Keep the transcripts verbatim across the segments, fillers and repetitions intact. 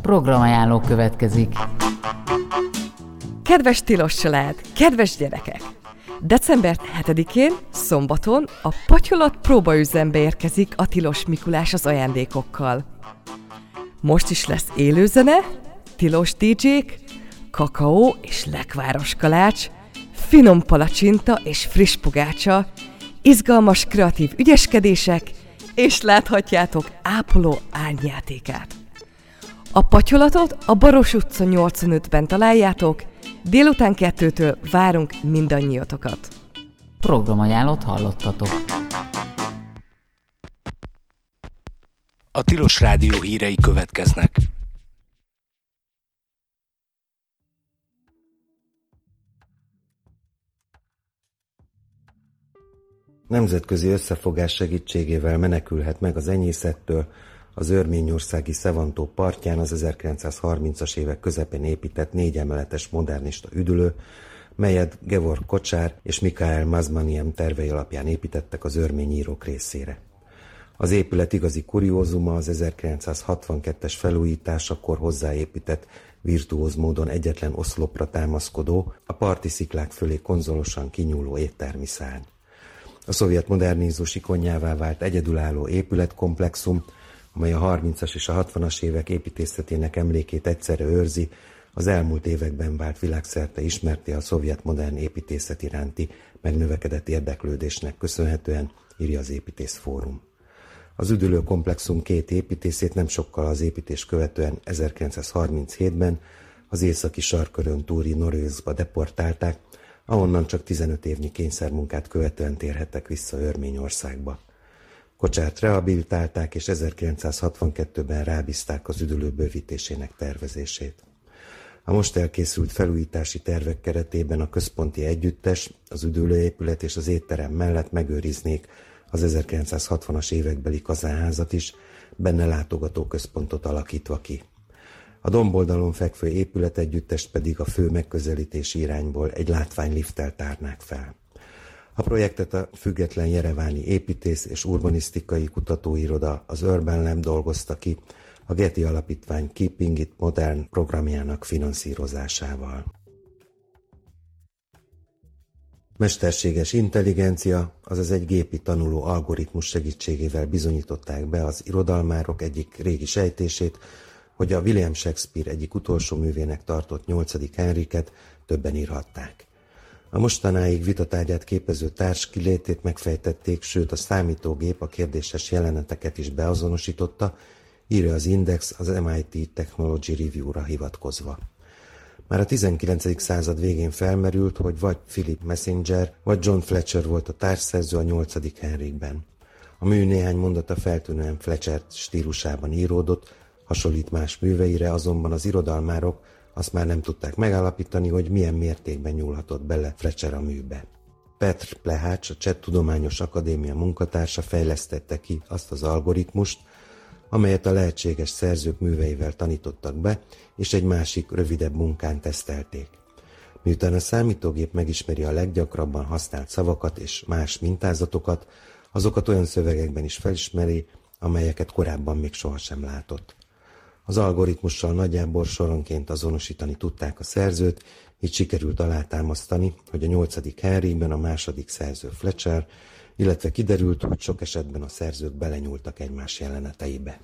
Programajánló következik. Kedves tilos család, kedves gyerekek! december hetedikén, szombaton a Patyolat próbaüzembe érkezik a Tilos Mikulás az ajándékokkal. Most is lesz élőzene, tilos dé dzsék, kakaó és lekváros kalács, finom palacsinta és friss pogácsa, izgalmas kreatív ügyeskedések, és láthatjátok ápoló árnyjátékát. A Patyolatot a Baros utca nyolcvanötben találjátok, délután kettőtől várunk mindannyiatokat. Programajánlót hallottatok. A Tilos Rádió hírei következnek. Nemzetközi összefogás segítségével menekülhet meg az enyészettől az örményországi Szevantó partján az ezerkilencszázharmincas évek közepén épített négy emeletes modernista üdülő, melyet Gevorg Kocsár és Mikael Mazmaniem tervei alapján építettek az örmény írók részére. Az épület igazi kuriózuma az ezerkilencszázhatvankettes felújításakor hozzáépített, virtuóz módon egyetlen oszlopra támaszkodó, a parti sziklák fölé konzolosan kinyúló éttermi szárny. A szovjet modernizmus ikonjává vált egyedülálló épületkomplexum, amely a harmincas és a hatvanas évek építészetének emlékét egyszerre őrzi, az elmúlt években vált világszerte ismerté a szovjet modern építészet iránti megnövekedett érdeklődésnek köszönhetően, írja az Építészfórum. Az üdülő komplexum két építészét nem sokkal az építés követően ezerkilencszázharminchétben az északi sarkkörön túli Norőszba deportálták, ahonnan csak tizenöt évnyi kényszermunkát követően térhettek vissza Örményországba. Kocsárt rehabilitálták, és ezerkilencszázhatvankettőben rábízták az üdülő bővítésének tervezését. A most elkészült felújítási tervek keretében a központi együttes, az üdülőépület és az étterem mellett megőriznék az ezerkilencszázhatvanas évekbeli kazánházat is, benne látogatóközpontot alakítva ki. A domboldalon fekvő épületegyüttest pedig a fő megközelítési irányból egy látványlifttel tárnák fel. A projektet a független jereváni építész és urbanisztikai kutatóiroda, az Urban Lab dolgozta ki, a Getty Alapítvány Keeping It Modern programjának finanszírozásával. Mesterséges intelligencia, azaz egy gépi tanuló algoritmus segítségével bizonyították be az irodalmárok egyik régi sejtését, hogy a William Shakespeare egyik utolsó művének tartott nyolcadik Henriket többen írhatták. A mostanáig vitatárgyát képező társ kilétét megfejtették, sőt a számítógép a kérdéses jeleneteket is beazonosította, írja az Index az em i té Technology Review-ra hivatkozva. Már a tizenkilencedik század végén felmerült, hogy vagy Philip Messenger, vagy John Fletcher volt a társszerző a nyolcadik Henrikben. A mű néhány mondata feltűnően Fletcher stílusában íródott, hasonlít más műveire, azonban az irodalmárok azt már nem tudták megállapítani, hogy milyen mértékben nyúlhatott bele Fletcher a műbe. Petr Plehács, a Cseh Tudományos Akadémia munkatársa fejlesztette ki azt az algoritmust, amelyet a lehetséges szerzők műveivel tanítottak be, és egy másik, rövidebb munkán tesztelték. Miután a számítógép megismeri a leggyakrabban használt szavakat és más mintázatokat, azokat olyan szövegekben is felismeri, amelyeket korábban még sohasem látott. Az algoritmussal nagyjából soronként azonosítani tudták a szerzőt, így sikerült alátámasztani, hogy a nyolcadik Henrikben a második szerző Fletcher, illetve kiderült, hogy sok esetben a szerzők belenyúltak egymás jeleneteibe.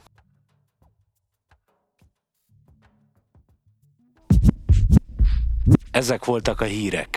Ezek voltak a hírek.